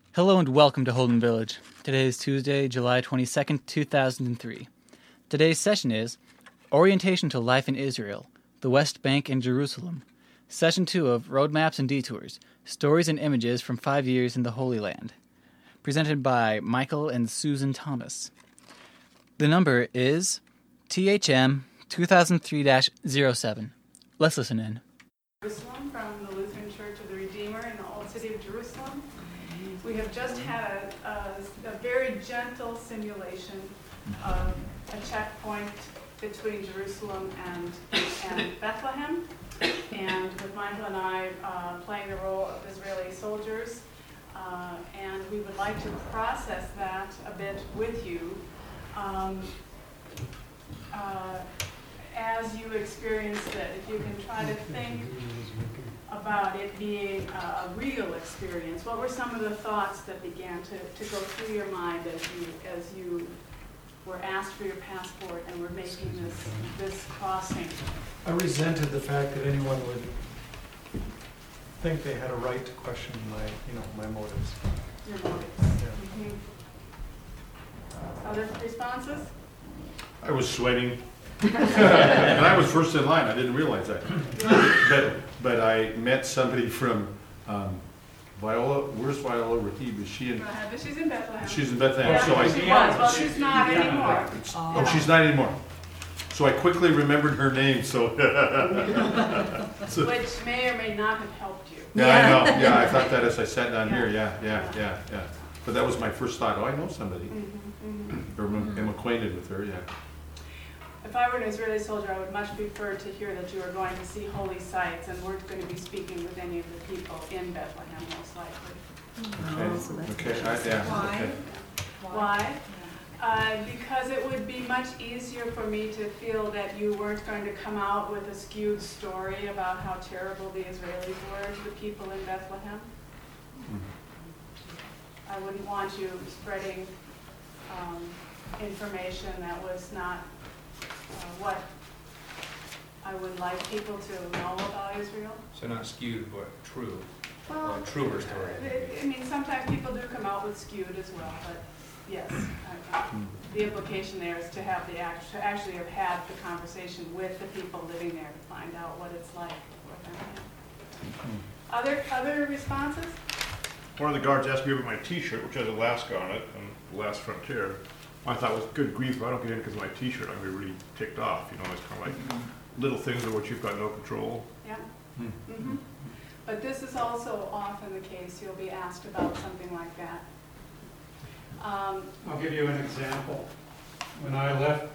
Hello and welcome to Holden Village. Today is Tuesday, July 22nd, 2003. Today's session is Orientation to Life in Israel, the West Bank and Jerusalem. Session 2 of Roadmaps and Detours, Stories and Images from 5 Years in the Holy Land. Presented by Michael and Susan Thomas. The number is THM 2003-07. Let's listen in. Jerusalem from the Lutheran Church of the Redeemer in the Old City of Jerusalem. We have just had a very gentle simulation of a checkpoint between Jerusalem and Bethlehem, and with Michael and I playing the role of Israeli soldiers, and we would like to process that a bit with you as you experienced it. If you can try to think about it being a real experience, what were some of the thoughts that began to go through your mind as you were asked for your passport and were making this crossing? I resented the fact that anyone would think they had a right to question my motives. Your motives. Yeah. Mm-hmm. Other responses? I was sweating. And I was first in line. I didn't realize that. But I met somebody from Viola. Where's Viola Rahib? Is she in? She's in Bethlehem. She's in Bethlehem. Yeah, So she was. Well, she's not anymore. Oh, she's not anymore. So I quickly remembered her name. So. Which may or may not have helped you. Yeah, I know. Yeah, I thought that as I sat down here. Yeah. But that was my first thought. Oh, I know somebody. Mm-hmm. Or I'm acquainted with her. Yeah. If I were an Israeli soldier, I would much prefer to hear that you are going to see holy sites and weren't going to be speaking with any of the people in Bethlehem, most likely. Okay. Why? Okay. Why? Because it would be much easier for me to feel that you weren't going to come out with a skewed story about how terrible the Israelis were to the people in Bethlehem. I wouldn't want you spreading information that was not what I would like people to know about Israel. So not skewed, but true. Well, or a truer story. I mean, sometimes people do come out with skewed as well, but yes, the implication there is to have to actually have had the conversation with the people living there to find out what it's like. Other responses? One of the guards asked me about my T-shirt, which has Alaska on it, and the last frontier. I thought, was good grief, if I don't get in because of my T-shirt, I'm going to be really ticked off. It's kind of like little things of which you've got no control. Yeah. Mm-hmm. But this is also often the case. You'll be asked about something like that. I'll give you an example. When I left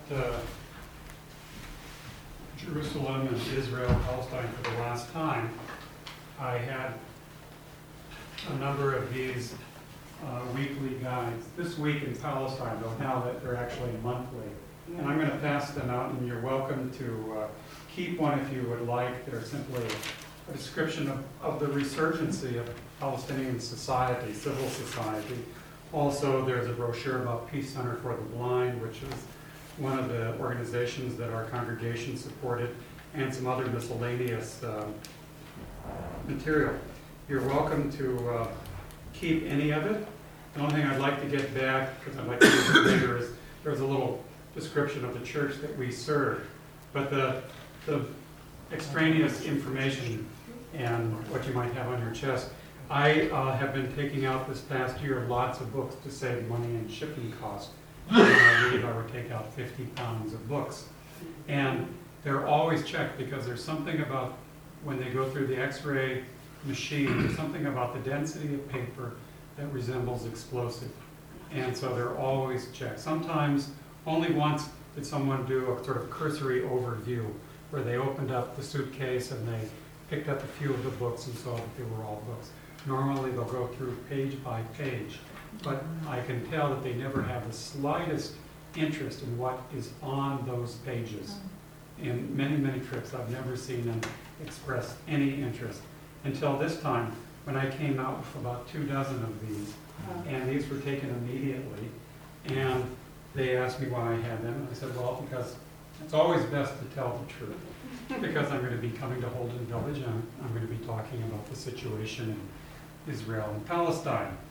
Jerusalem and Israel, Palestine for the last time, I had a number of these weekly guides. This week in Palestine, though, now that they're actually monthly. And I'm going to pass them out, and you're welcome to keep one if you would like. They're simply a description of the resurgency of Palestinian society, civil society. Also, there's a brochure about Peace Center for the Blind, which is one of the organizations that our congregation supported, and some other miscellaneous material. You're welcome to keep any of it. The only thing I'd like to get back, because I'd like to use it later, is there's a little description of the church that we serve. But the extraneous information and what you might have on your chest, I have been taking out this past year lots of books to save money in shipping costs. And I believe I would take out 50 pounds of books. And they're always checked because there's something about when they go through the X-ray machine, there's something about the density of paper that resembles explosive. And so they're always checked. Sometimes only once did someone do a sort of cursory overview where they opened up the suitcase and they picked up a few of the books and saw that they were all books. Normally they'll go through page by page, but I can tell that they never have the slightest interest in what is on those pages. In many, many trips, I've never seen them express any interest until this time when I came out with about 24 of these, and these were taken immediately, and they asked me why I had them, and I said, well, because it's always best to tell the truth, because I'm going to be coming to Holden Village, and I'm going to be talking about the situation in Israel and Palestine.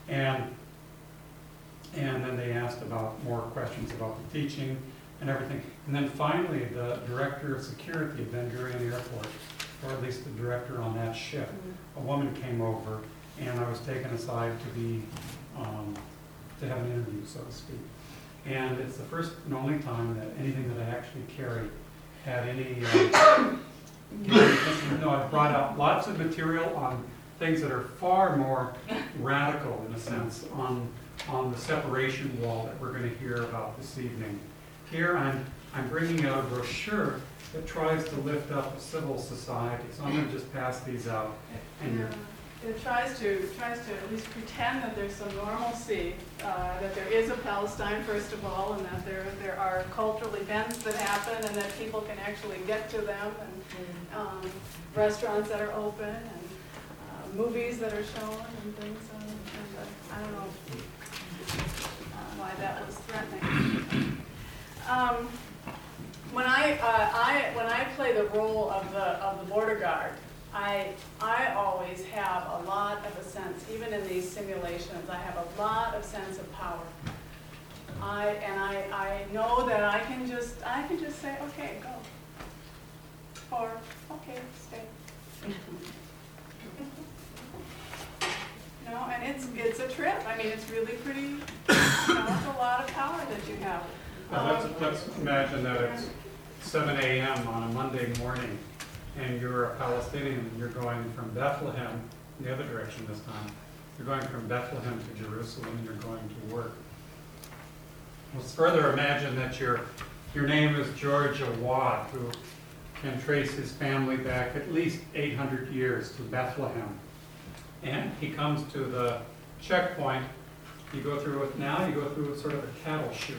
And then they asked about more questions about the teaching and everything. And then finally, the director of security at Ben Gurion Airport, or at least the director on that ship, a woman came over, and I was taken aside to have an interview, so to speak. And it's the first and only time that anything that I actually carried had any, I brought out lots of material on things that are far more radical, in a sense, on the separation wall that we're going to hear about this evening. Here I'm bringing out a brochure that tries to lift up a civil society. So I'm going to just pass these out. And It tries to at least pretend that there's some normalcy, that there is a Palestine, first of all, and that there are cultural events that happen and that people can actually get to them, and restaurants that are open, and movies that are shown, and things. And I don't know why that was threatening. When I play the role of the border guard, I always have a lot of a sense, even in these simulations, I have a lot of sense of power. I know that I can just say, okay, go, or okay, stay. And it's a trip. I mean, it's really pretty. It's a lot of power that you have. let's imagine that it's 7 a.m. on a Monday morning, and you're a Palestinian, and you're going from Bethlehem, the other direction this time. You're going from Bethlehem to Jerusalem, and you're going to work. Let's further imagine that your name is George Awad, who can trace his family back at least 800 years to Bethlehem. And he comes to the checkpoint. You go through it now, you go through sort of a cattle chute.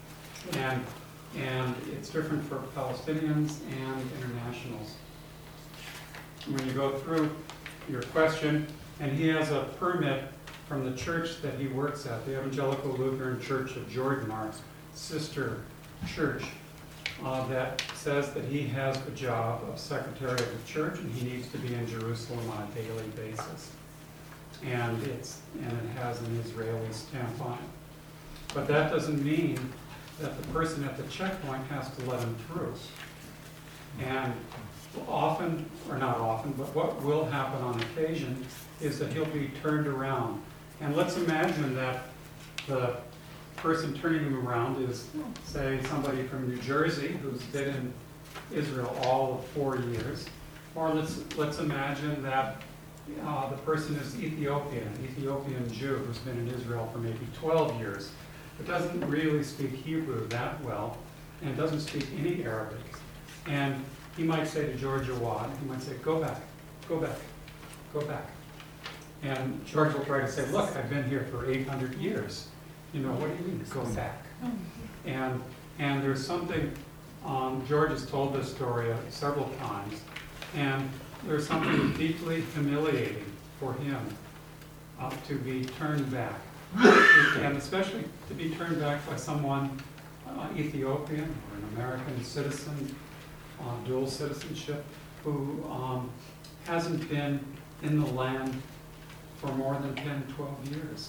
And it's different for Palestinians and internationals. When you go through your question, and he has a permit from the church that he works at, the Evangelical Lutheran Church of Jordan, our sister church, that says that he has the job of secretary of the church, and he needs to be in Jerusalem on a daily basis. And it has an Israeli stamp on it. But that doesn't mean that the person at the checkpoint has to let him through. And often, or not often, but what will happen on occasion is that he'll be turned around. And let's imagine that the person turning him around is, say, somebody from New Jersey who's been in Israel all of 4 years. Or let's imagine that the person is Ethiopian, an Ethiopian Jew who's been in Israel for maybe 12 years, but doesn't really speak Hebrew that well, and doesn't speak any Arabic. And he might say to George Awad, he might say, go back, go back, go back. And George will try to say, look, I've been here for 800 years. You know, what do you mean, go back? And there's something, George has told this story several times, and there's something deeply humiliating for him to be turned back. And especially to be turned back by someone Ethiopian or an American citizen, dual citizenship, who hasn't been in the land for more than 10, 12 years.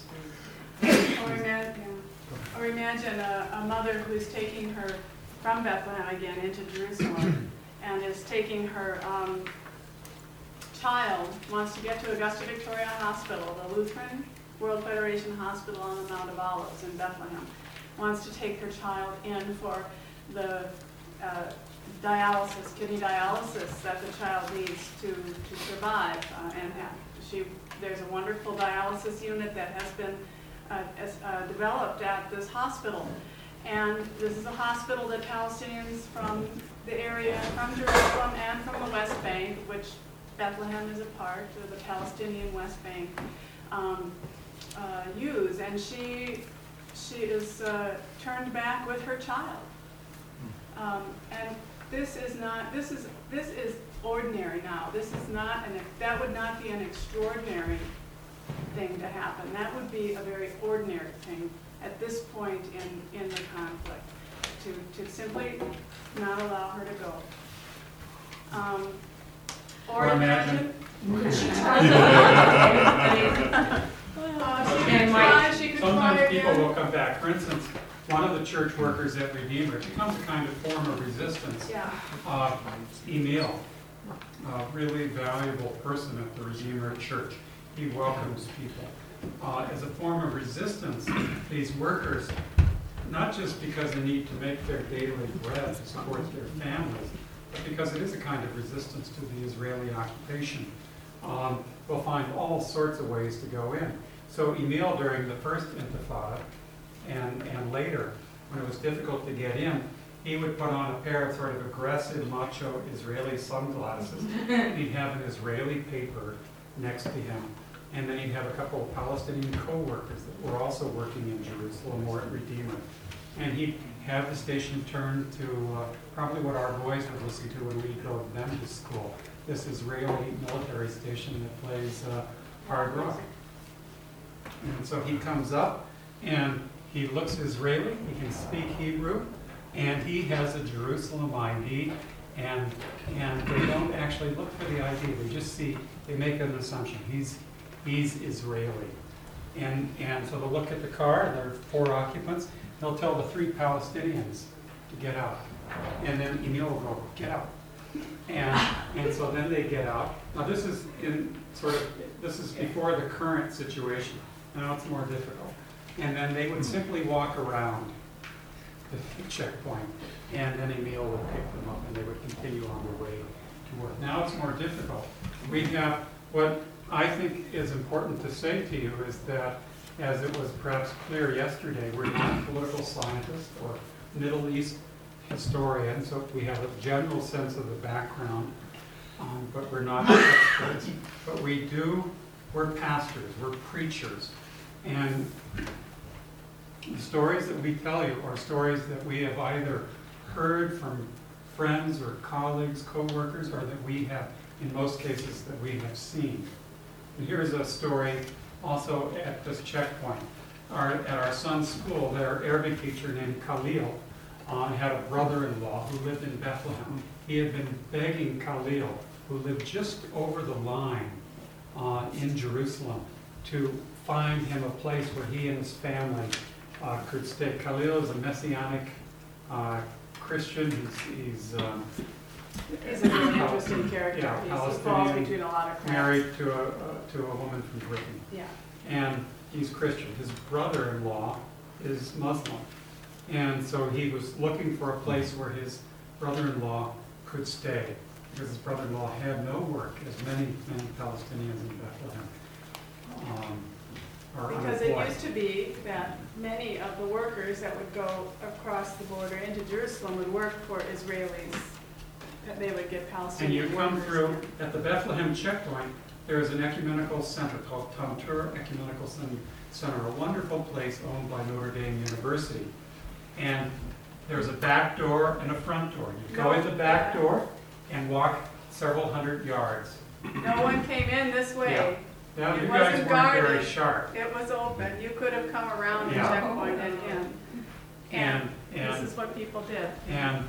Or imagine a mother who's taking her from Bethlehem again into Jerusalem and is taking her child, wants to get to Augusta Victoria Hospital, the Lutheran World Federation Hospital on the Mount of Olives in Bethlehem, wants to take her child in for the dialysis, kidney dialysis that the child needs to survive. There's a wonderful dialysis unit that has been developed at this hospital. And this is a hospital that Palestinians from the area, from Jerusalem and from the West Bank, which Bethlehem is a part of the Palestinian West Bank, use. And she is turned back with her child. And this is ordinary now. This is not that would not be an extraordinary thing to happen. That would be a very ordinary thing at this point in the conflict, to simply not allow her to go. Or imagine. And my sometimes people again? will come back. For instance, one of the church workers at Redeemer, it becomes a kind of form of resistance. Yeah. Emil, a really valuable person at the Redeemer Church. He welcomes people. As a form of resistance, these workers, not just because they need to make their daily bread to support their families, but because it is a kind of resistance to the Israeli occupation, will find all sorts of ways to go in. So Emil, during the first Intifada, and later, when it was difficult to get in, he would put on a pair of sort of aggressive, macho Israeli sunglasses. He'd have an Israeli paper next to him. And then he'd have a couple of Palestinian co-workers that were also working in Jerusalem or at Redeemer. And he'd have the station turned to probably what our boys would listen to when we drove them to school. This Israeli military station that plays hard rock. And so he comes up and he looks Israeli, he can speak Hebrew, and he has a Jerusalem ID, and they don't actually look for the ID, they just see, they make an assumption, he's Israeli. And so they'll look at the car, there are 4 occupants, they'll tell the 3 Palestinians to get out. And then Emil will go, get out. And so then they get out. Now this is this is before the current situation. Now it's more difficult. And then they would simply walk around the checkpoint, and then Emil would pick them up and they would continue on their way to work. Now it's more difficult. We have, what I think is important to say to you is that, as it was perhaps clear yesterday, we're not political scientists or Middle East historians, so we have a general sense of the background, but we're not experts. But we're pastors, we're preachers. And the stories that we tell you are stories that we have either heard from friends or colleagues, co-workers, or that we have, in most cases, that we have seen. And here's a story also at this checkpoint. At our son's school, their Arabic teacher named Khalil had a brother-in-law who lived in Bethlehem. He had been begging Khalil, who lived just over the line in Jerusalem, to find him a place where he and his family could stay. Khalil is a Messianic Christian. He's a really interesting character. Yeah, He's falls Palestinian, between a lot of cracks. married to a woman from Britain. Yeah. And he's Christian. His brother-in-law is Muslim. And so he was looking for a place where his brother-in-law could stay, because his brother-in-law had no work, as many Palestinians in Bethlehem are Because it unemployed. used to be that many of the workers that would go across the border into Jerusalem would work for Israelis. That they would get And Palestinian you come workers. through, at the Bethlehem checkpoint, there is an ecumenical center called Tamtur Ecumenical Center, a wonderful place owned by Notre Dame University. And there's a back door and a front door. You go in the back door and walk several hundred yards. No one came in this way. Now, It you guys wasn't weren't very guarded. sharp. It was open. You could have come around the Yeah. checkpoint and in. And this And, is what people did. and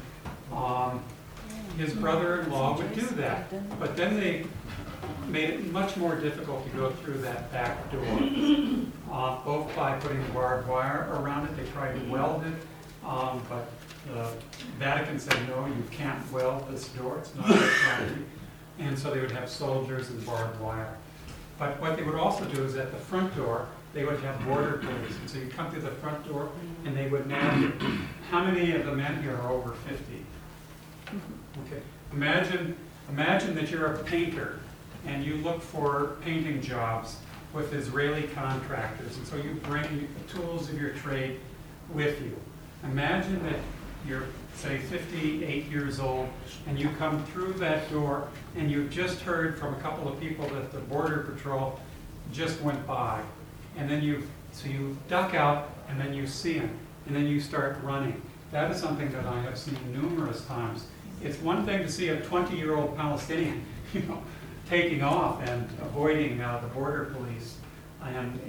his brother-in-law would do that. But then they made it much more difficult to go through that back door, both by putting barbed wire around it. They tried to weld it, but the Vatican said, no, you can't weld this door. It's not property. And so they would have soldiers and barbed wire. But what they would also do is at the front door, they would have border police. And so you come through the front door and they would measure how many of the men here are over 50. Okay. Imagine that you're a painter and you look for painting jobs with Israeli contractors. And so you bring the tools of your trade with you. Imagine that you're, say, 58 years old, and you come through that door, and you've just heard from a couple of people that the Border Patrol just went by. And then you duck out, and then you see them, and then you start running. That is something that I have seen numerous times. It's one thing to see a 20-year-old Palestinian, taking off and avoiding the border police, and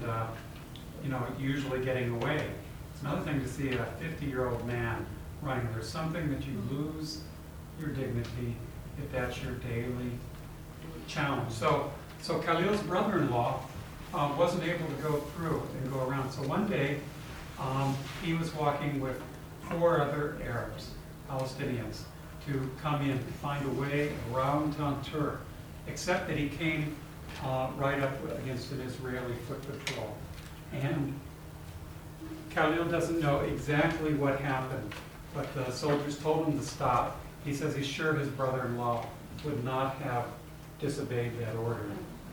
usually getting away. It's another thing to see a 50-year-old man running. There's something that you lose your dignity if that's your daily challenge. So Khalil's brother-in-law wasn't able to go through and go around. So one day, he was walking with 4 other Arabs, Palestinians, to come in to find a way around Tantur, except that he came right up against an Israeli foot patrol. And Khalil doesn't know exactly what happened, but the soldiers told him to stop. He says he's sure his brother-in-law would not have disobeyed that order.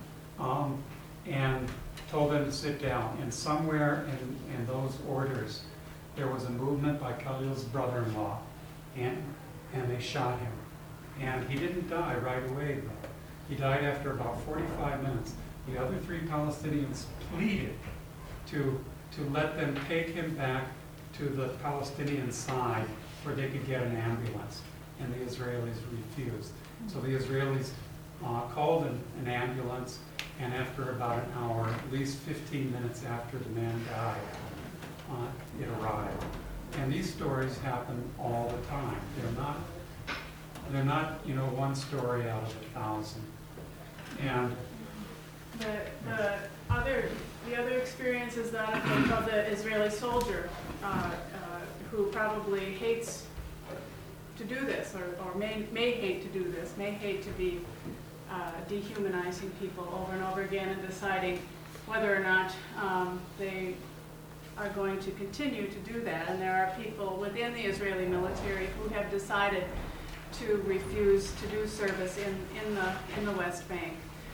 And told them to sit down. And somewhere in those orders, there was a movement by Khalil's brother-in-law, and they shot him. And he didn't die right away, though. He died after about 45 minutes. The other 3 Palestinians pleaded to let them take him back to the Palestinian side where they could get an ambulance, and the Israelis refused. So the Israelis called an ambulance, and after about an hour, at least 15 minutes after the man died, it arrived. And these stories happen all the time. They're not one story out of 1,000. And the other experience is that of the Israeli soldier who probably hates to do this, or may hate to do this, may hate to be dehumanizing people over and over again and deciding whether or not they are going to continue to do that. And there are people within the Israeli military who have decided to refuse to do service in the West Bank.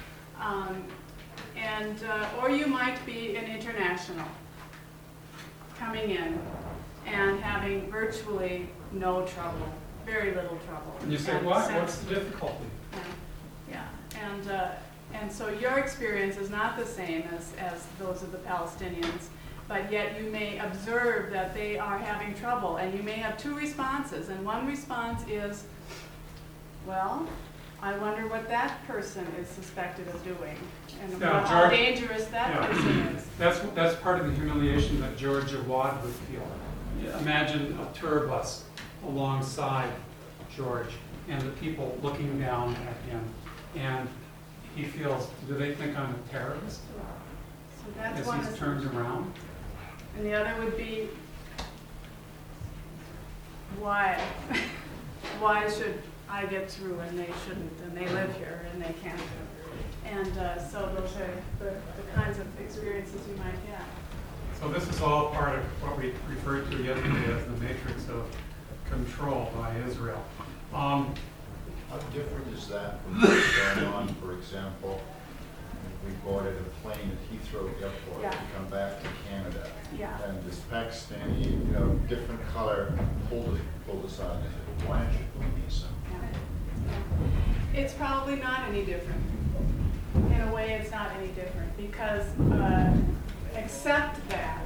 Or you might be an international coming in and having virtually no trouble, very little trouble. you say, what's the difficulty? Yeah, and so your experience is not the same as those of the Palestinians, but yet you may observe that they are having trouble, and you may have 2 responses. And one response is, well, I wonder what that person is suspected of doing, and how dangerous that person is. That's part of the humiliation that George Awad would feel. Imagine a tour bus alongside George and the people looking down at him, and he feels, do they think I'm a terrorist? So that's As one he's turned around. And the other would be, why? Why should I get through and they shouldn't, and they live here and they can't? And so those are the kinds of experiences you might have. So this is all part of what we referred to yesterday as the matrix of control by Israel. How different is that from what's going on, for example, we boarded a plane at Heathrow Airport Yeah. to come back to Canada. Yeah. And this Pakistani, different color, pulled us on. Why should we be so? Yeah. It's probably not any different. In a way, it's not any different, because except that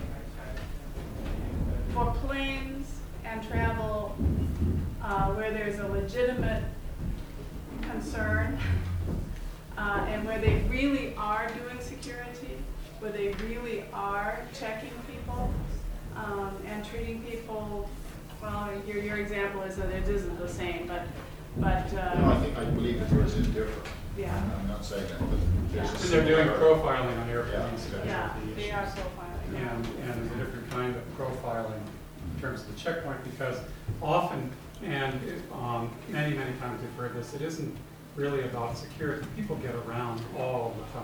for planes and travel where there's a legitimate concern and where they really are doing security, where they really are checking people and treating people, well, your example is that it isn't the same, but I believe that there is indifferent. yeah. I'm not saying that, but there's And a they're doing similar- profiling on airplanes. Yeah, Yeah, the they issues. are profiling. And there's a different kind of profiling in terms of the checkpoint, because often, and many times we've heard this, it isn't really about security. People get around all the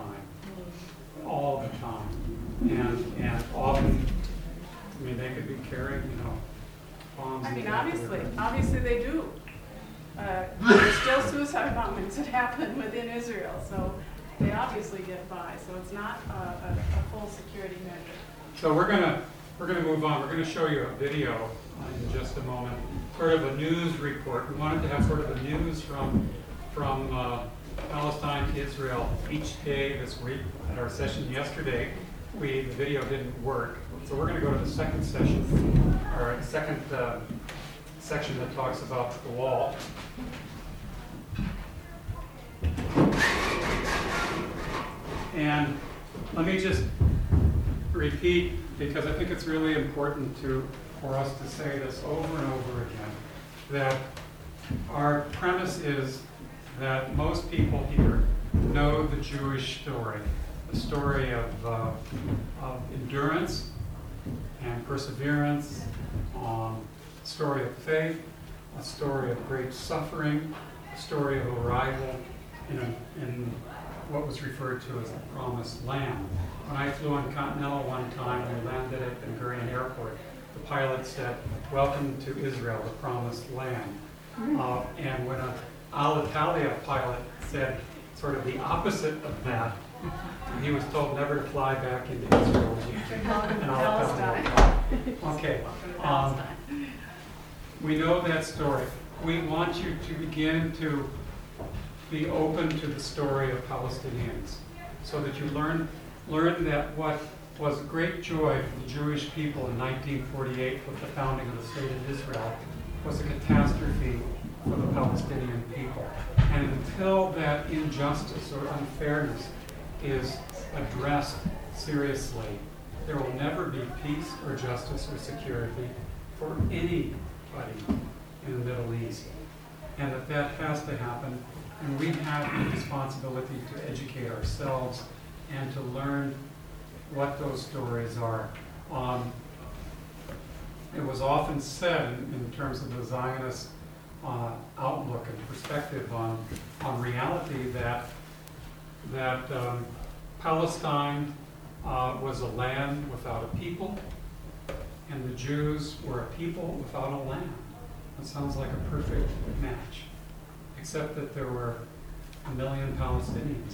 time. And often, I mean, they could be carrying, bombs. I mean, in the back of their obviously they do. There's still suicide bombings that happen within Israel, so they obviously get by. So it's not a full security measure. So we're gonna move on. We're gonna show you a video in just a moment, sort of a news report. We wanted to have sort of the news from Palestine to Israel each day this week. At our session yesterday, the video didn't work, so we're gonna go to the second session, or second section that talks about the wall. And let me just repeat, because I think it's really important for us to say this over and over again, that our premise is that most people here know the Jewish story, a story of endurance and perseverance, a story of faith, a story of great suffering, a story of arrival in what was referred to as the Promised Land. When I flew on Continental one time, we landed at Ben Gurion Airport. The pilot said, "Welcome to Israel, the Promised Land." And when an Alitalia pilot said sort of the opposite of that, he was told never to fly back into Israel. Welcome to And Palestine. Okay. Welcome to Palestine. We know that story. We want you to begin to be open to the story of Palestinians so that you learn that what was a great joy for the Jewish people in 1948 with the founding of the State of Israel was a catastrophe for the Palestinian people. And until that injustice or unfairness is addressed seriously, there will never be peace or justice or security for anybody in the Middle East. And that has to happen. And we have the responsibility to educate ourselves and to learn what those stories are. It was often said in terms of the Zionist outlook and perspective on reality that Palestine was a land without a people, and the Jews were a people without a land. That sounds like a perfect match, except that there were 1 million Palestinians.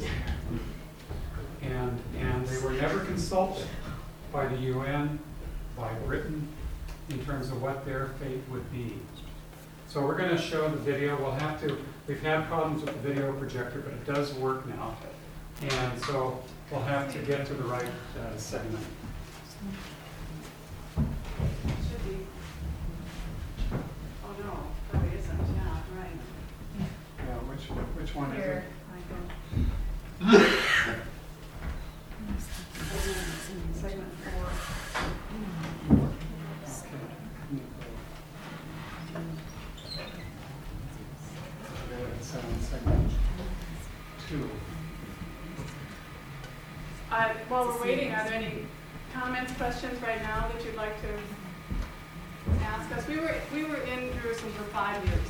And they were never consulted by the UN, by Britain, in terms of what their fate would be. So we're going to show the video. We've had problems with the video projector, but it does work now. And so we'll have to get to the right segment. Should be. Oh, no, probably isn't, yeah, right. Yeah, which one is it? Here, Michael. Segment 4. Segment 2. While we're waiting, are there any comments, questions right now that you'd like to ask us? We were in Jerusalem for 5 years.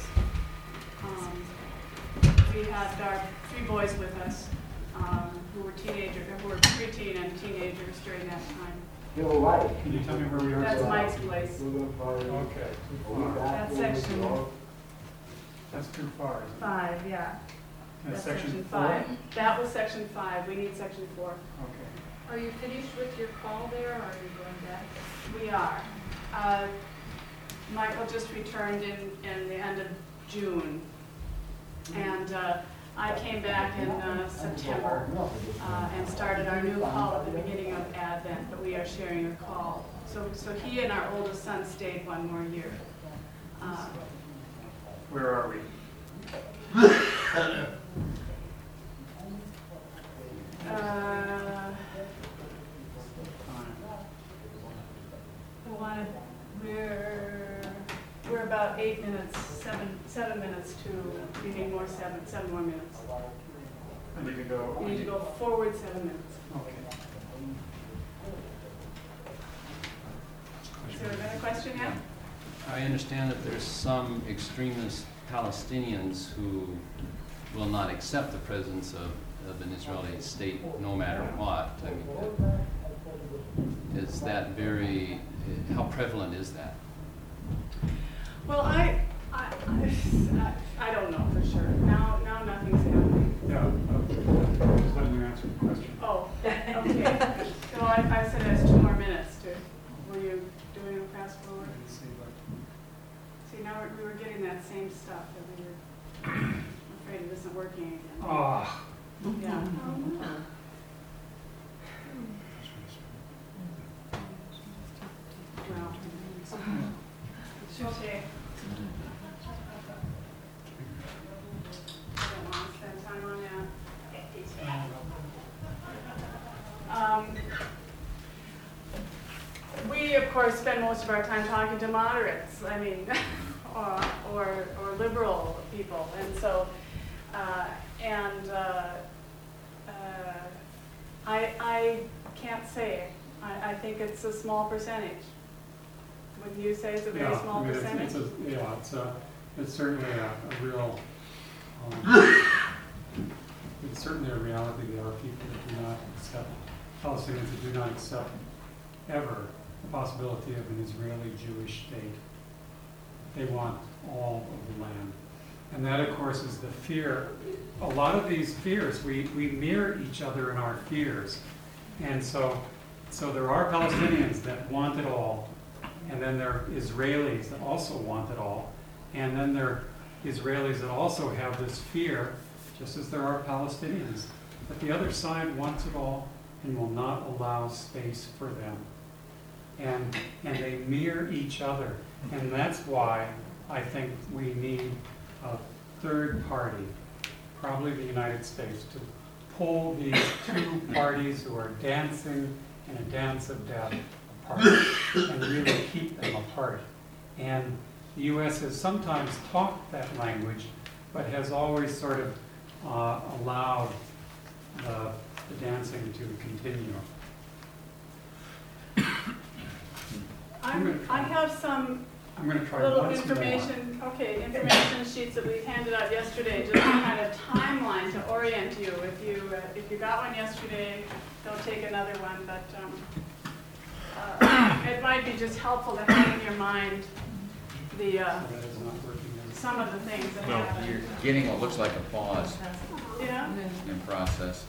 We had our 3 boys with us who were preteen and teenagers during that time. Can you tell me where we are? That's Mike's place. Okay. That's section That's too far. Isn't it? 5, yeah. That's That's section 5. 4? That was section 5. We need section 4. Okay. Are you finished with your call there, or are you going back? We are. Michael just returned in the end of June. And I came back in September and started our new call at the beginning of Advent, but we are sharing a call. So he and our oldest son stayed 1 more year. Where are we? We're about 8 minutes, 7 minutes to, we need more 7 more minutes. I need to go. We need to go forward 7 minutes. Okay. Is there another question yet? I understand that there's some extremist Palestinians who will not accept the presence of an Israeli state no matter what. I mean, is that how prevalent is that? Well, I don't know for sure. Now nothing's happening. Yeah, just letting you answer the question. Oh, okay. So I said there's 2 more minutes to, were you doing a fast forward? Let's see what. See, now we were getting that same stuff that we were, I'm afraid it isn't working again. Ah. Yeah. Well, okay. I don't want to spend time on that. We, of course, spend most of our time talking to moderates, I mean, or liberal people. And so, I can't say. I think it's a small percentage. Would you say it's a very Yeah, small I mean, percentage? It's certainly a real, it's certainly a reality. There are people that do not accept, Palestinians that do not accept ever the possibility of an Israeli Jewish state. They want all of the land. And that, of course, is the fear. A lot of these fears, we mirror each other in our fears. And so there are Palestinians that want it all. And then there are Israelis that also want it all. And then there are Israelis that also have this fear, just as there are Palestinians, that the other side wants it all and will not allow space for them. And they mirror each other. And that's why I think we need a third party, probably the United States, to pull these two parties who are dancing in a dance of death apart and really keep them apart. And the U.S. has sometimes talked that language, but has always sort of allowed the dancing to continue. I have some I'm going to try little once more. information sheets that we handed out yesterday, just to kind of timeline to orient you. If you got one yesterday, don't take another one, but it might be just helpful to have in your mind the That is not working. some of the things that No. happen. You're getting what looks like a pause Yeah. in process.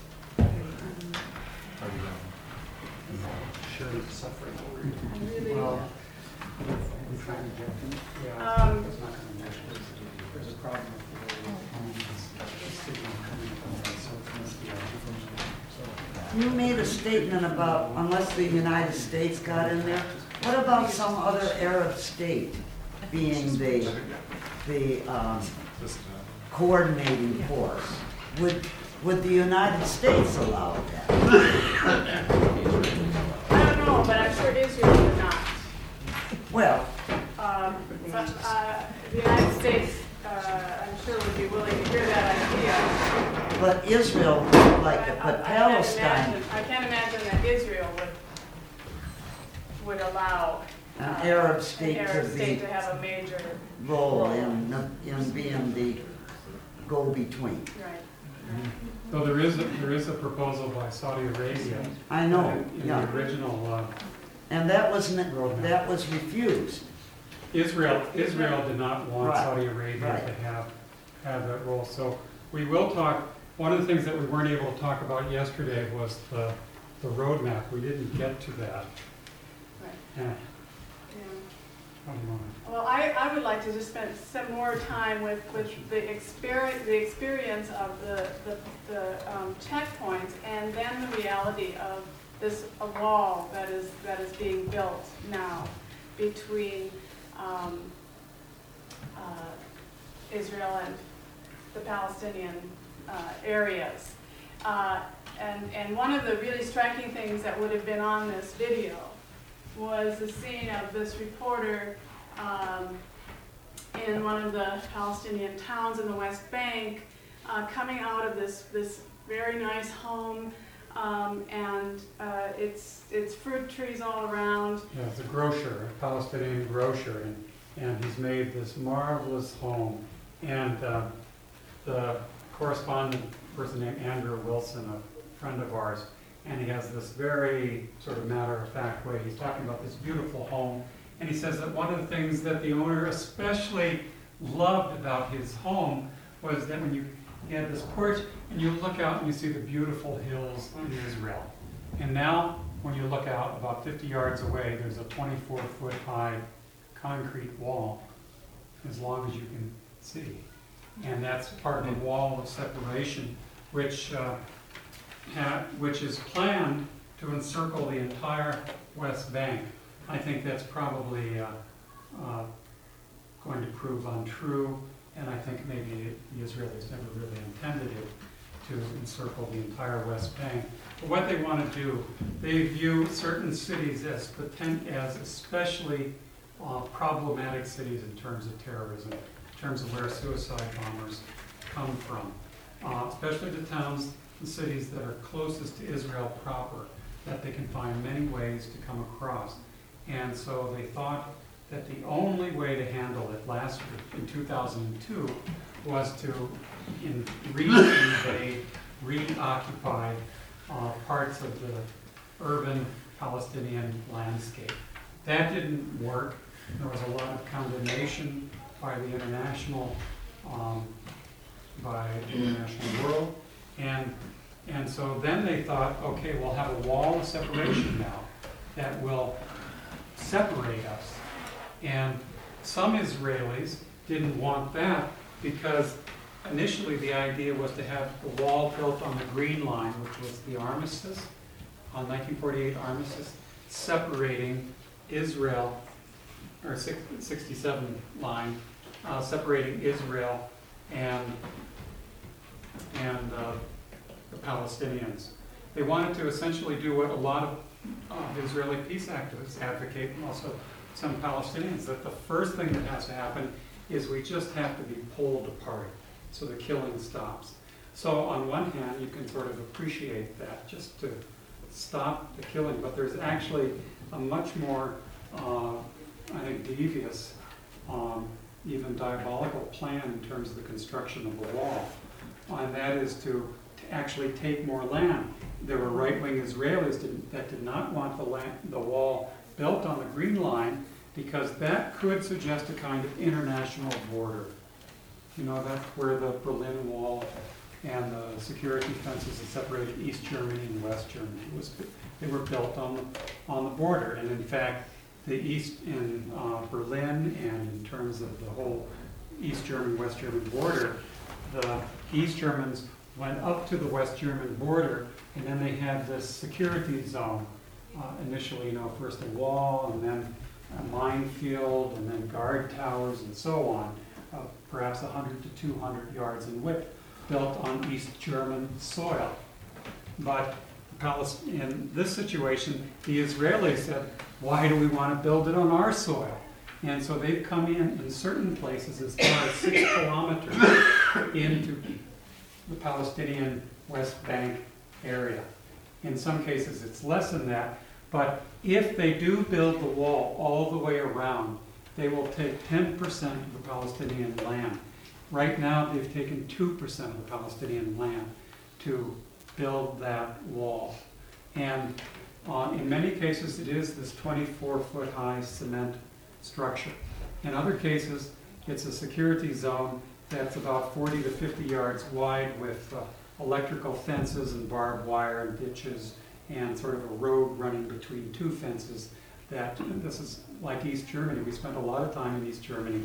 Sure, it's suffering over it. I really, Well, we're trying to get them. Yeah, Um, it's not going to work. There's a problem with the way it's signal coming from it, so it must be a You made a statement about unless the United States got in there. What about some other Arab state being the coordinating force? Would the United States allow that? I don't know, but I'm sure Israel would not. Well, The United States, I'm sure would be willing to hear that idea. but Israel would like to put I Palestine, can't imagine that Israel would allow an Arab state an to Arab state be to have a major role in being the go-between. right. So there is a proposal by Saudi Arabia. I know, In yeah. the original, And that was refused. Israel did not want Right, Saudi Arabia right. to have that role. So we will talk, one of the things that we weren't able to talk about yesterday was the roadmap. We didn't get to that. Right. Yeah, Yeah. how do you want Well, I would like to just spend some more time with the experience of the checkpoints, and then the reality of this a wall that is being built now between Israel and the Palestinian areas. And one of the really striking things that would have been on this video was the scene of this reporter in one of the Palestinian towns in the West Bank, coming out of this very nice home, and it's fruit trees all around. Yeah, it's a grocer, a Palestinian grocer, and he's made this marvelous home. And the correspondent person named Andrew Wilson, a friend of ours, and he has this very sort of matter-of-fact way. He's talking about this beautiful home, and he says that one of the things that the owner especially loved about his home was that when you had this porch, and you look out and you see the beautiful hills in Israel. And now, when you look out about 50 yards away, there's a 24-foot high concrete wall, as long as you can see. And that's part of the wall of separation, which is planned to encircle the entire West Bank. I think that's probably going to prove untrue, and I think maybe the Israelis never really intended it to encircle the entire West Bank. But what they want to do, they view certain cities as especially problematic cities in terms of terrorism, in terms of where suicide bombers come from, especially the towns the cities that are closest to Israel proper, that they can find many ways to come across. And so they thought that the only way to handle it last year, in 2002, was to re-invade, reoccupy parts of the urban Palestinian landscape. That didn't work. There was a lot of condemnation by the international world, and so then they thought, okay, we'll have a wall of separation now that will separate us. And some Israelis didn't want that because initially the idea was to have the wall built on the Green Line, which was the armistice, on 1948 armistice, separating Israel, or 67 line, separating Israel and the Palestinians. They wanted to essentially do what a lot of Israeli peace activists advocate, and also some Palestinians, that the first thing that has to happen is we just have to be pulled apart so the killing stops. So on one hand, you can sort of appreciate that, just to stop the killing, but there's actually a much more, I think, devious, even diabolical plan in terms of the construction of the wall, and that is to actually take more land. There were right-wing Israelis that did not want the wall built on the Green Line because that could suggest a kind of international border. You know, that's where the Berlin Wall and the security fences that separated East Germany and West Germany they were built on the border. And in fact, the East in Berlin, and in terms of the whole East German, West German border, the East Germans went up to the West German border, and then they had this security zone. Initially, you know, first a wall, and then a minefield, and then guard towers, and so on, perhaps 100 to 200 yards in width, built on East German soil. But in this situation, the Israelis said, why do we want to build it on our soil? And so they've come in certain places as far as 6 kilometers into the Palestinian West Bank area. In some cases, it's less than that. But if they do build the wall all the way around, they will take 10% of the Palestinian land. Right now, they've taken 2% of the Palestinian land to build that wall. And in many cases, it is this 24-foot high cement structure. In other cases, it's a security zone that's about 40 to 50 yards wide with electrical fences and barbed wire and ditches and sort of a road running between 2 fences. This is like East Germany. We spent a lot of time in East Germany.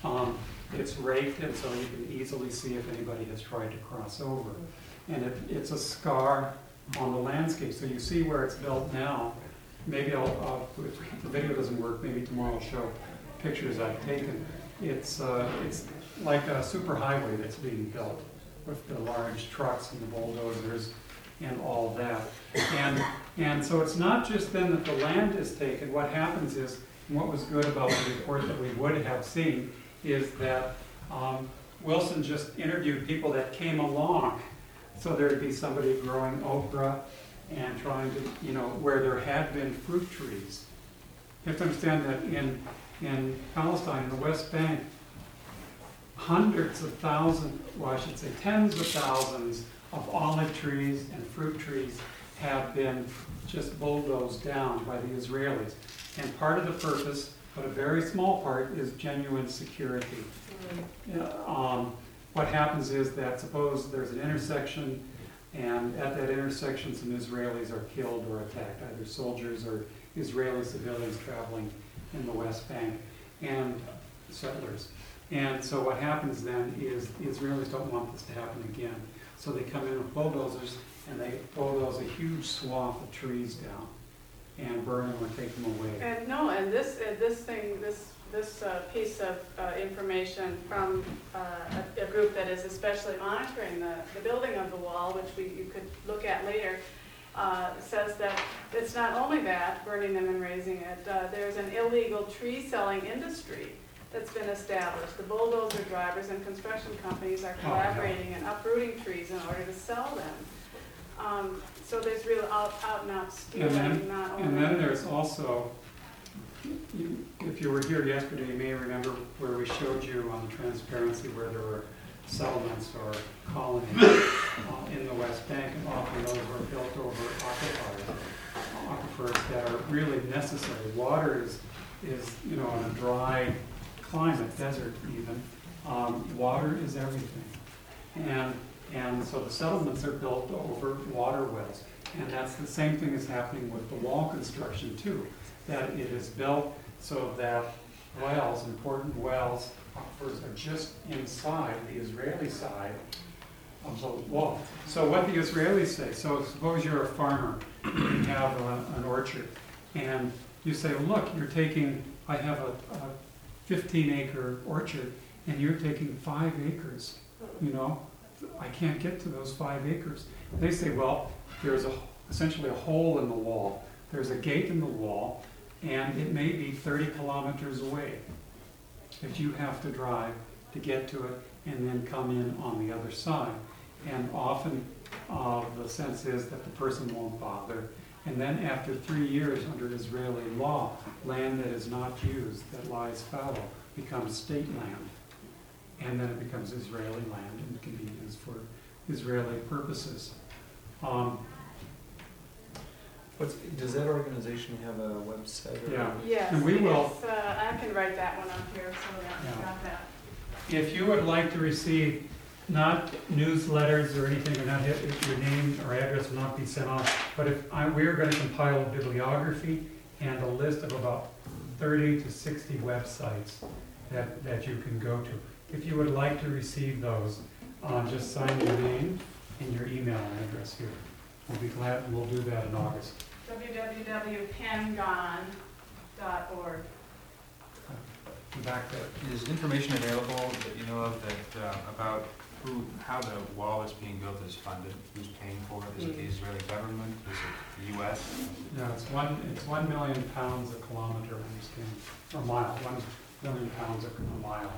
It's raked, and so you can easily see if anybody has tried to cross over. And it's a scar on the landscape. So you see where it's built now. Maybe if the video doesn't work, maybe tomorrow I'll show pictures I've taken. It's like a superhighway that's being built with the large trucks and the bulldozers and all that. And so it's not just then that the land is taken. What happens is, and what was good about the report that we would have seen, is that Wilson just interviewed people that came along. So there'd be somebody growing okra and trying to, you know, where there had been fruit trees. You have to understand that in Palestine, in the West Bank, hundreds of thousands, well, I should say tens of thousands of olive trees and fruit trees have been just bulldozed down by the Israelis. And part of the purpose, but a very small part, is genuine security. What happens is that suppose there's an intersection, and at that intersection some Israelis are killed or attacked, either soldiers or Israeli civilians traveling in the West Bank, and settlers. And so what happens then is the Israelis don't want this to happen again. So they come in with bulldozers and they bulldoze a huge swath of trees down and burn them or take them away. And this piece of information from a group that is especially monitoring the building of the wall, which you could look at later, says that it's not only that, burning them and raising it, there's an illegal tree selling industry that's been established. The bulldozer drivers and construction companies are collaborating and uprooting trees in order to sell them. So there's real out and out And then- stealing, not only. And then there's also, if you were here yesterday, you may remember where we showed you on the transparency where there were settlements or colonies in the West Bank, and often those were built over aquifers that are really necessary. Water is in a dry climate, desert even, water is everything. And so the settlements are built over water wells. And that's the same thing is happening with the wall construction too, that it is built so that wells, important wells, aquifers are just inside the Israeli side of the wall. So what the Israelis say, so suppose you're a farmer, you have an orchard, and you say, look, I have a 15-acre orchard, and you're taking 5 acres, I can't get to those 5 acres. They say, well, there's essentially a hole in the wall. There's a gate in the wall, and it may be 30 kilometers away that you have to drive to get to it and then come in on the other side. And often the sense is that the person won't bother. And then after 3 years under Israeli law, land that is not used, that lies fallow, becomes state land. And then it becomes Israeli land and can be used for Israeli purposes. Does that organization have a website? Yeah. Yes, And we will. I can write that one up here, so yeah, got that. If you would like to receive not newsletters or anything, or not your name or address will not be sent off, but we're going to compile a bibliography and a list of about 30 to 60 websites that you can go to. If you would like to receive those, just sign your name and your email address here. We'll be glad, and we'll do that in August. www.pengon.org. Back there. Is information available that you know of that about how the wall that's being built is funded? Who's paying for it? Is it the Israeli government? Is it the U.S.? No, it's 1 million pounds a kilometer, I understand, or mile. 1 million pounds a mile.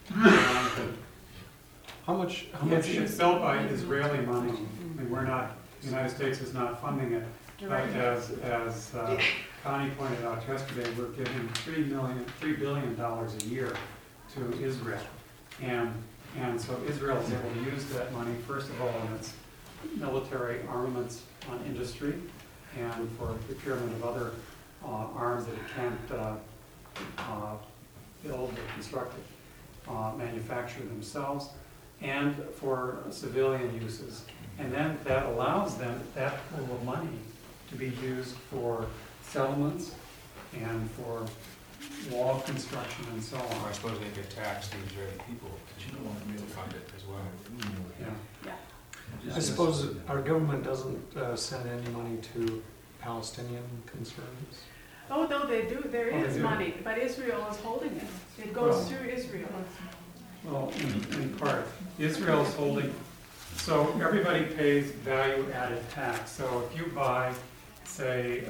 How much? It's built by Israeli money, and we're not. The United States is not funding it. But as Connie pointed out yesterday, we're giving $3 billion a year to Israel, and so Israel is able to use that money first of all in its military armaments industry, and for procurement of other arms that it can't build or construct, manufacture themselves, and for civilian uses. And then that allows them, that pool of money, to be used for settlements and for wall construction and so Or I on. suppose they get taxed, the Israeli people, to fund it as well. Yeah. I suppose our government doesn't send any money to Palestinian concerns. Oh, no, they do, there Oh, they is do? money, but Israel is holding it. It goes Well- through Israel. Well, in part, Israel is holding, so everybody pays value-added tax. So if you buy, say,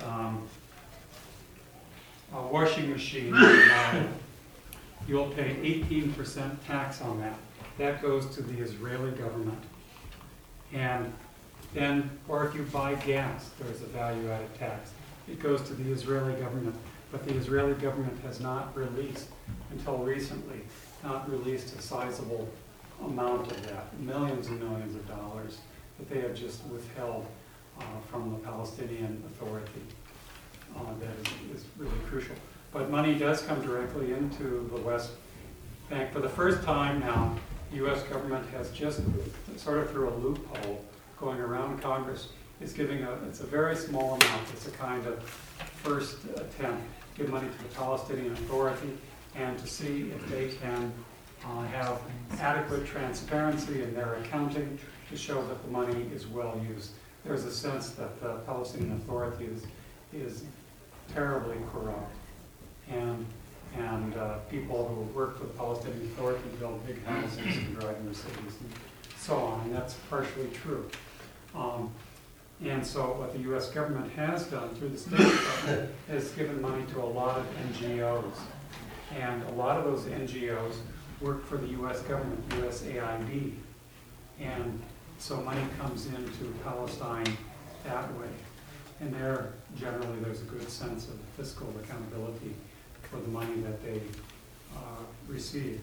a washing machine, you'll pay 18% tax on that. That goes to the Israeli government. And then, or if you buy gas, there's a value-added tax. It goes to the Israeli government. But the Israeli government has not released, until recently, not released a sizable amount of that, millions and millions of dollars that they have just withheld from the Palestinian Authority. That is really crucial. But money does come directly into the West Bank. For the first time now, the U.S. government has just, sort of through a loophole, going around Congress, is giving it's a very small amount. It's a kind of first attempt to give money to the Palestinian Authority and to see if they can have adequate transparency in their accounting to show that the money is well used. There's a sense that the Palestinian Authority is terribly corrupt, and people who work for the Palestinian Authority build big houses and drive Mercedes and so on, and that's partially true. And so what the U.S. government has done through the State Department has given money to a lot of NGOs. And a lot of those NGOs work for the U.S. government, USAID. And So money comes into Palestine that way. And there, generally, there's a good sense of fiscal accountability for the money that they receive.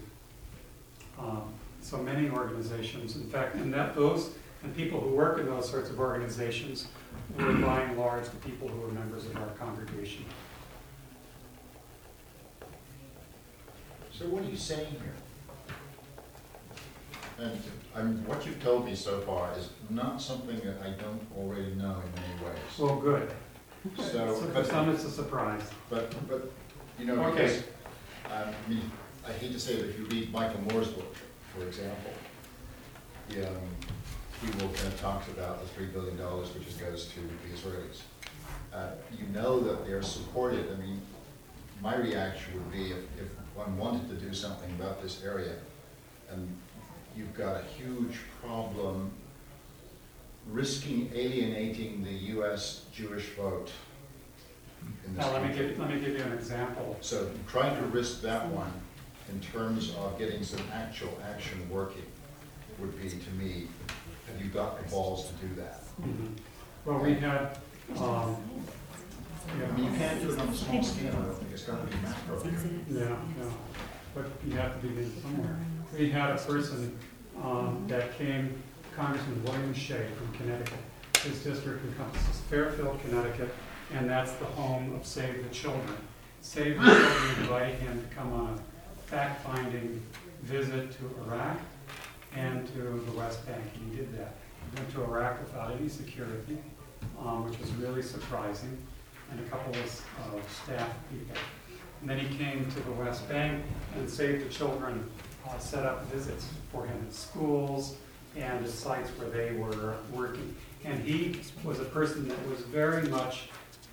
So many organizations, in fact, and people who work in those sorts of organizations were by and large the people who are members of our congregation. So what are you saying here? And what you've told me so far is not something that I don't already know in many ways. Well, good. So, For some, it's a surprise. But you know, Okay. because, I mean, I hate to say it, if you read Michael Moore's book, for example, he will kind of talks about the $3 billion which just goes to the Israelis. You know that they're supported. I mean, my reaction would be if one wanted to do something about this area, and you've got a huge problem risking alienating the U.S. Jewish vote. In this Now, let me country. give you an example. So trying to risk that one in terms of getting some actual action working would be, to me, have you got the balls to do that? Mhm. Well, we had, I mean, you can't do it on a small scale, I don't think it's gotta be macro. yeah, but you have to begin somewhere. We had a person that came, Congressman William Shea from Connecticut. His district encompasses Fairfield, Connecticut, and that's the home of Save the Children. Save the Children invited him to come on a fact-finding visit to Iraq and to the West Bank, and he did that. He went to Iraq without any security, which was really surprising, and a couple of staff people. And then he came to the West Bank, and Save the Children set up visits for him at schools and at sites where they were working. And he was a person that was very much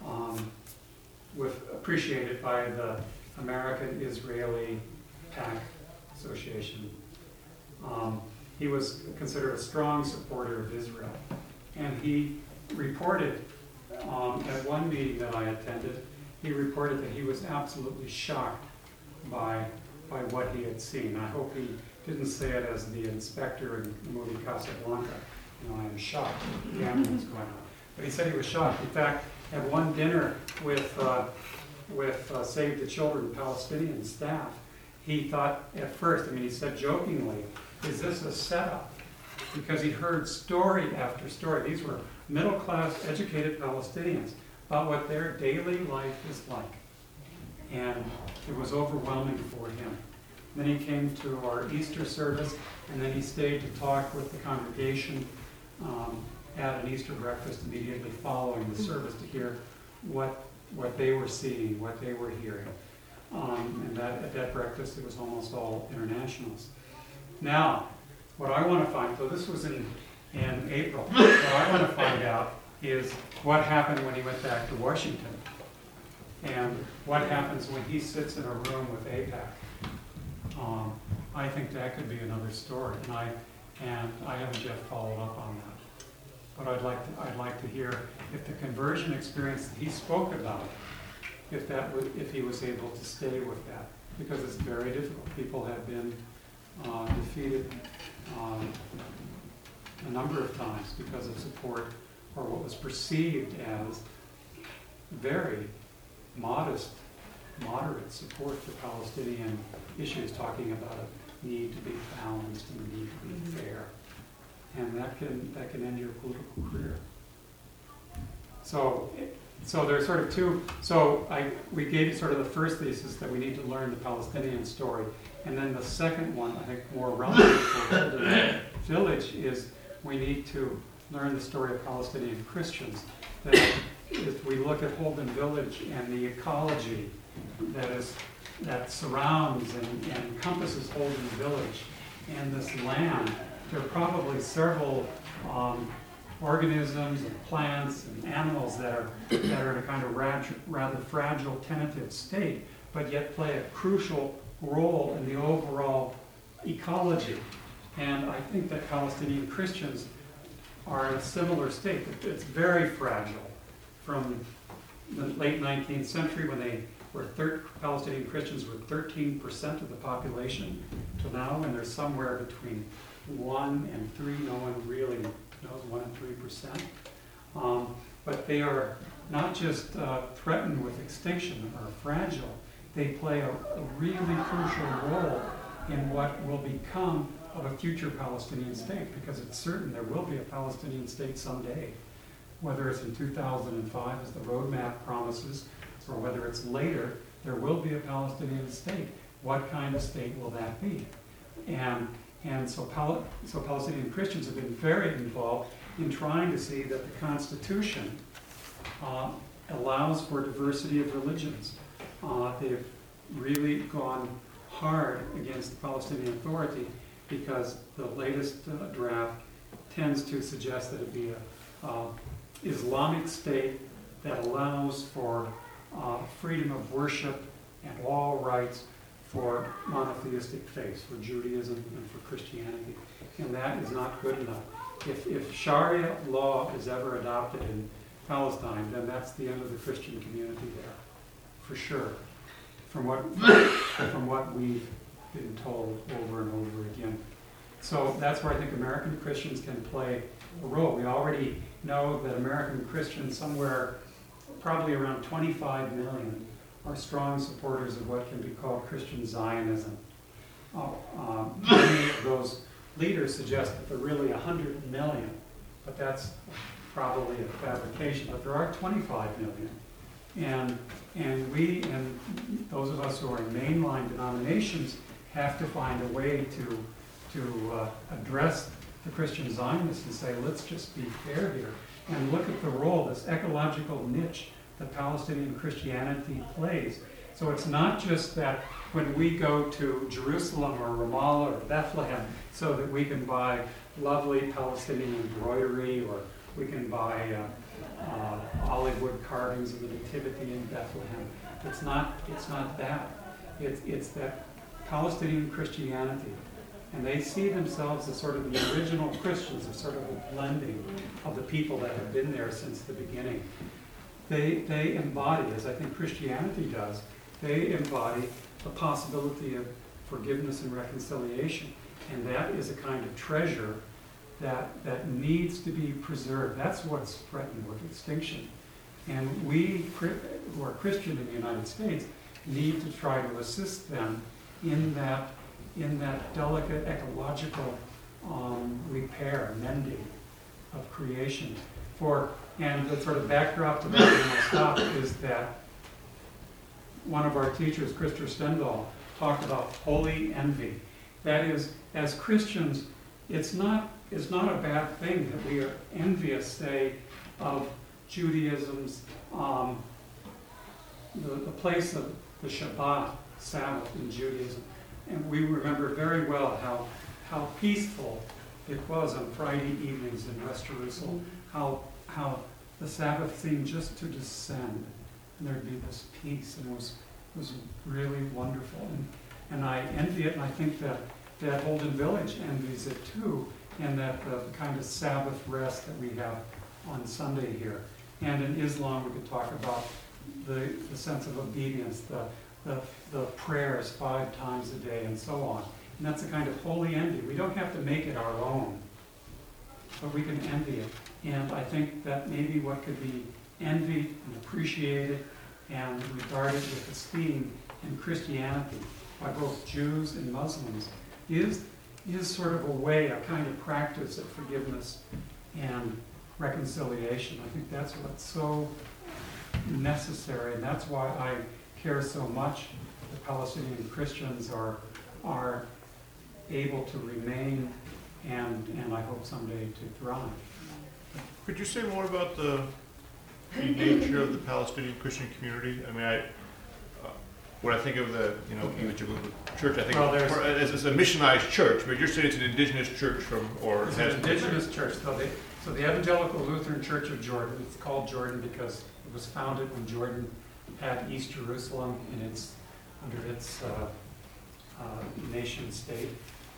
appreciated by the American-Israeli PAC Association. He was considered a strong supporter of Israel. And he reported at one meeting that I attended, he reported that he was absolutely shocked by what he had seen. I hope he didn't say it as the inspector in the movie Casablanca. You know, I am shocked. Gambling was going on. But he said he was shocked. In fact, at one dinner with Save the Children Palestinian staff, he thought at first, I mean, he said jokingly, is this a setup? Because he heard story after story. These were middle-class, educated Palestinians about what their daily life is like. And it was overwhelming for him. Then he came to our Easter service, and then he stayed to talk with the congregation at an Easter breakfast immediately following the service to hear what they were seeing, what they were hearing. And at that breakfast, it was almost all internationals. Now, what I want to find, so this was in April, what I want to find out is what happened when he went back to Washington, and what happens when he sits in a room with AIPAC. I think that could be another story, and I haven't yet followed up on that. But I'd like to hear if the conversion experience that he spoke about, if he was able to stay with that, because it's very difficult. People have been defeated a number of times because of support or what was perceived as very moderate support for Palestinian issues, talking about a need to be balanced and a need to be fair. And that can end your political career. So there's sort of two. So we gave you sort of the first thesis that we need to learn the Palestinian story, and then the second one, I think more relevant for the village, is we need to learn the story of Palestinian Christians. That if we look at Holden Village and the ecology that surrounds and encompasses Holden Village and this land, there are probably several organisms and plants and animals that are in a kind of rather fragile, tentative state, but yet play a crucial role in the overall ecology. And I think that Palestinian Christians are in a similar state. It's very fragile. From the late 19th century, when Palestinian Christians were 13% of the population, to now when they're somewhere between 1 and 3, no one really knows, 1 and 3%. But they are not just threatened with extinction or fragile, they play a really crucial role in what will become of a future Palestinian state, because it's certain there will be a Palestinian state someday, whether it's in 2005 as the roadmap promises, or whether it's later, there will be a Palestinian state. What kind of state will that be? And so Palestinian Christians have been very involved in trying to see that the Constitution allows for diversity of religions. They've really gone hard against the Palestinian Authority because the latest draft tends to suggest that it be an Islamic state that allows for freedom of worship and all rights for monotheistic faiths, for Judaism and for Christianity. And that is not good enough. If Sharia law is ever adopted in Palestine, then that's the end of the Christian community there, for sure, from what we've been told over and over again. So that's where I think American Christians can play a role. We already know that American Christians, somewhere probably around 25 million, are strong supporters of what can be called Christian Zionism. Many of those leaders suggest that there are really 100 million, but that's probably a fabrication. But there are 25 million. And we, and those of us who are in mainline denominations, have to find a way to address the Christian Zionists and say, let's just be fair here and look at the role, this ecological niche that Palestinian Christianity plays. So it's not just that when we go to Jerusalem or Ramallah or Bethlehem so that we can buy lovely Palestinian embroidery, or we can buy olive wood carvings of the Nativity in Bethlehem. It's not that. It's that Palestinian Christianity. And they see themselves as sort of the original Christians, as sort of a blending of the people that have been there since the beginning. They embody, as I think Christianity does, they embody the possibility of forgiveness and reconciliation. And that is a kind of treasure that needs to be preserved. That's what's threatened with extinction. And we, who are Christian in the United States, need to try to assist them in that delicate ecological repair, mending of creation. And the sort of backdrop to that, and I'll stop, is that one of our teachers, Christopher Stendhal, talked about holy envy. That is, as Christians, it's not a bad thing that we are envious, say, of Judaism's, the place of the Shabbat, Sabbath in Judaism. And we remember very well how peaceful it was on Friday evenings in West Jerusalem, how the Sabbath seemed just to descend, and there'd be this peace, and it was really wonderful. And I envy it, and I think that Holden Village envies it too, and that the kind of Sabbath rest that we have on Sunday here. And in Islam, we could talk about the sense of obedience, the prayers 5 times a day, and so on. And that's a kind of holy envy. We don't have to make it our own, but we can envy it. And I think that maybe what could be envied and appreciated and regarded with esteem in Christianity by both Jews and Muslims is sort of a way, a kind of practice of forgiveness and reconciliation. I think that's what's so necessary, and that's why I care so much that Palestinian Christians are able to remain and I hope someday to thrive. Could you say more about the nature of the Palestinian Christian community? I mean, when I think of the, image of a church, I think it's a missionized church, but you're saying it's an indigenous church It's an indigenous church. So the Evangelical Lutheran Church of Jordan, it's called Jordan because it was founded when Jordan had East Jerusalem under its nation state.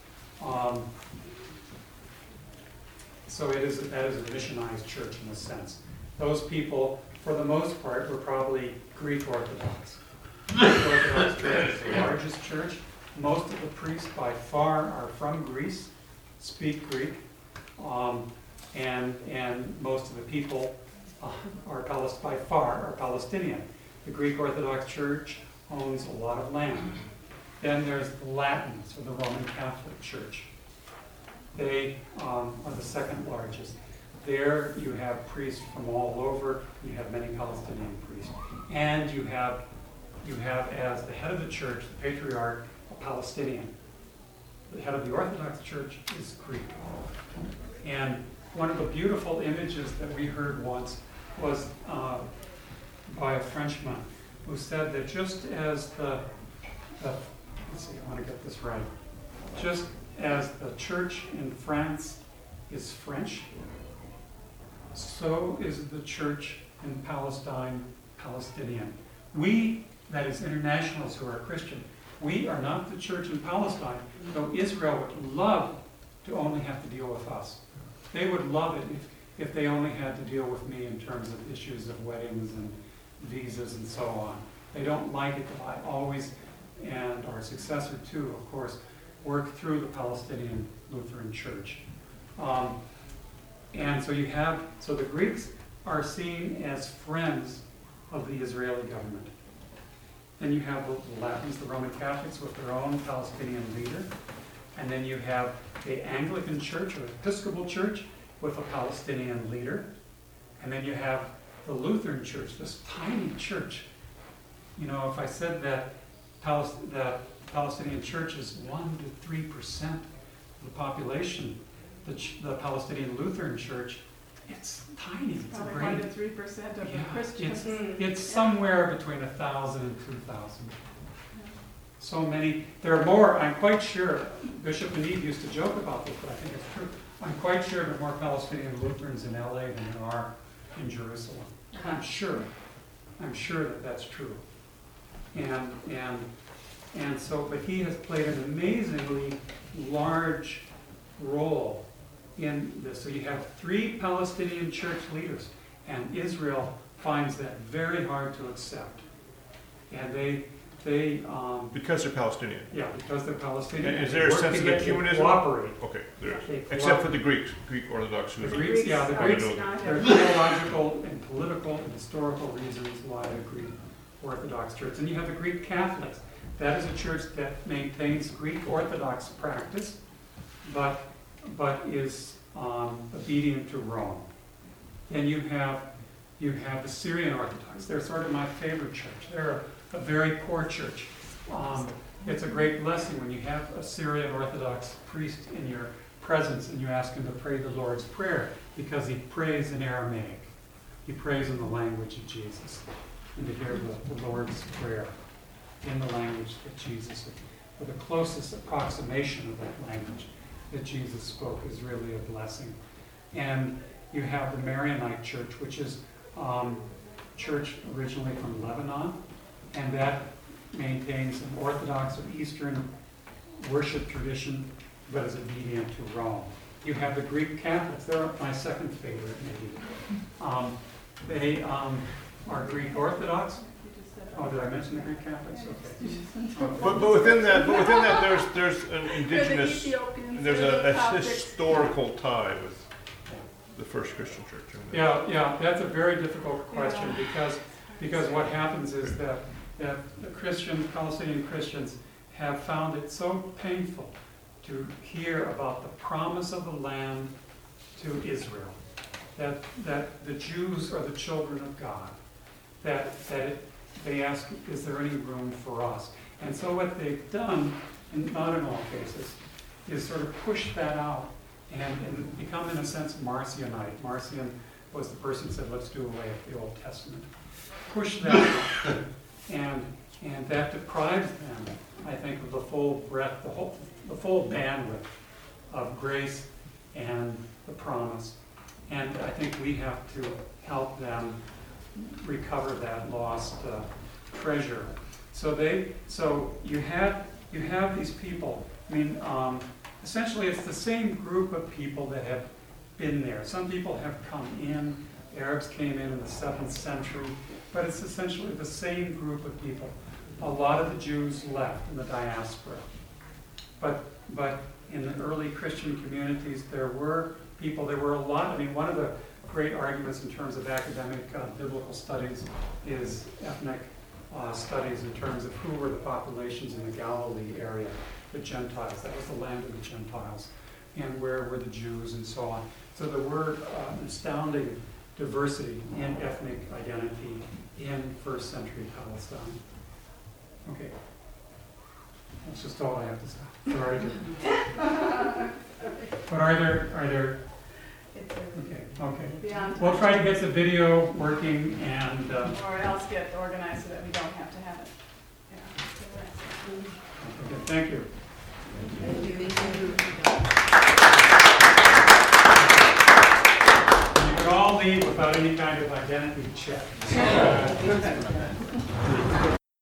So that is a missionized church in a sense. Those people, for the most part, were probably Greek Orthodox. Greek Orthodox Church is the largest church. Most of the priests by far are from Greece. speak Greek, and most of the people are by far are Palestinian. The Greek Orthodox Church owns a lot of land. Then there's the Latins, or the Roman Catholic Church. They are the second largest. There you have priests from all over. You have many Palestinian priests. And you have as the head of the church, the patriarch, a Palestinian. The head of the Orthodox Church is Greek. And one of the beautiful images that we heard once was by a Frenchman who said that just as let's see, I want to get this right. Just as the church in France is French, so is the church in Palestine Palestinian. We, that is internationals who are Christian, we are not the church in Palestine, though Israel would love to only have to deal with us. They would love it if they only had to deal with me in terms of issues of weddings and visas and so on. They don't like it that I always, and our successor too, of course, work through the Palestinian Lutheran Church. And so so the Greeks are seen as friends of the Israeli government. Then you have the Latins, the Roman Catholics, with their own Palestinian leader. And then you have the Anglican Church or Episcopal Church with a Palestinian leader. And then you have the Lutheran Church, this tiny church. You know, if I said that Palestinian Church is 1 to 3% of the population, the Palestinian Lutheran Church, it's tiny. It's Probably a great, 1 to 3% of the Christians. it's somewhere between 1,000 and 2,000. So many. There are more. I'm quite sure. Bishop Maneve used to joke about this, but I think it's true. I'm quite sure there are more Palestinian Lutherans in LA than there are in Jerusalem. I'm sure. I'm sure that that's true. And so, but he has played an amazingly large role in this. So you have 3 Palestinian church leaders, and Israel finds that very hard to accept. And they Because they're Palestinian. yeah, because they're Palestinian. And is there a sense of ecumenism? Cooperate. Okay, there is. They Except for the Greeks, Greek Orthodox. The Greeks, yeah, the I Greeks, don't know. there are theological and political and historical reasons why the Greek Orthodox Church. And you have the Greek Catholics. That is a church that maintains Greek Orthodox practice, but is obedient to Rome. Then you have the Syrian Orthodox. They're sort of my favorite church. They're a very poor church. It's a great blessing when you have a Syrian Orthodox priest in your presence and you ask him to pray the Lord's Prayer, because he prays in Aramaic. He prays in the language of Jesus. And to hear the Lord's Prayer in the language that Jesus, or the closest approximation of that language that Jesus spoke, is really a blessing. And you have the Maronite Church, which is church originally from Lebanon, and that maintains an Orthodox or Eastern worship tradition, but is obedient to Rome. You have the Greek Catholics. They're my second favorite, maybe. They are Greek Orthodox. Oh, did I mention the Greek Catholics? Okay. But within that, there's an indigenous, there's a historical tie with the first Christian church. Yeah, that's a very difficult question, because what happens is that the Palestinian Christians have found it so painful to hear about the promise of the land to Israel, that the Jews are the children of God, they ask, is there any room for us? And so what they've done, and not in all cases, is sort of push that out and become, in a sense, Marcionite. Marcion was the person who said, let's do away with the Old Testament. Push that out, and that deprives them, I think, of the full breadth, the full bandwidth of grace and the promise. And I think we have to help them recover that lost treasure. So you have these people. I mean, essentially, it's the same group of people that have been there. Some people have come in. Arabs came in the 7th century, but it's essentially the same group of people. A lot of the Jews left in the diaspora, But in the early Christian communities, there were people, there were a lot, I mean, one of the great arguments in terms of academic biblical studies is ethnic studies in terms of who were the populations in the Galilee area, the Gentiles, that was the land of the Gentiles, and where were the Jews and so on. So there were astounding diversity in ethnic identity in first century Palestine. Okay. That's just all I have to say. Sorry. But are there, okay. Beyond We'll time. try to get the video working and, Or else get organized so that we don't have to have it. Yeah. okay, thank you. You can all leave without any kind of identity check.